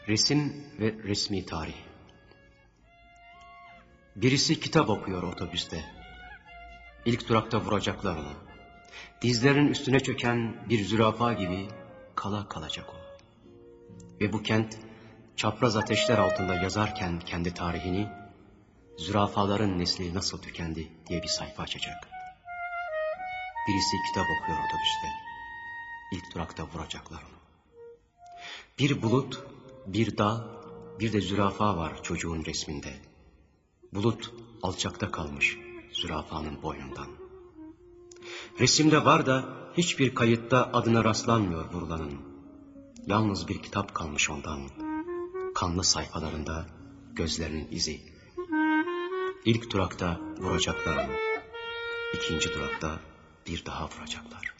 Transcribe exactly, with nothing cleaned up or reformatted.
Resim ve resmi tarih. Birisi kitap okuyor otobüste. İlk durakta vuracaklar onu. Dizlerinin üstüne çöken bir zürafa gibi kala kalacak o. Ve bu kent çapraz ateşler altında yazarken kendi tarihini, zürafaların nesli nasıl tükendi diye bir sayfa açacak. Birisi kitap okuyor otobüste. İlk durakta vuracaklar onu. Bir bulut, bir dağ, bir de zürafa var çocuğun resminde. Bulut alçakta kalmış zürafanın boynundan. Resimde var da hiçbir kayıtta adına rastlanmıyor vurulanın. Yalnız bir kitap kalmış ondan. Kanlı sayfalarında gözlerinin izi. İlk durakta vuracaklar onu. İkinci durakta bir daha vuracaklar.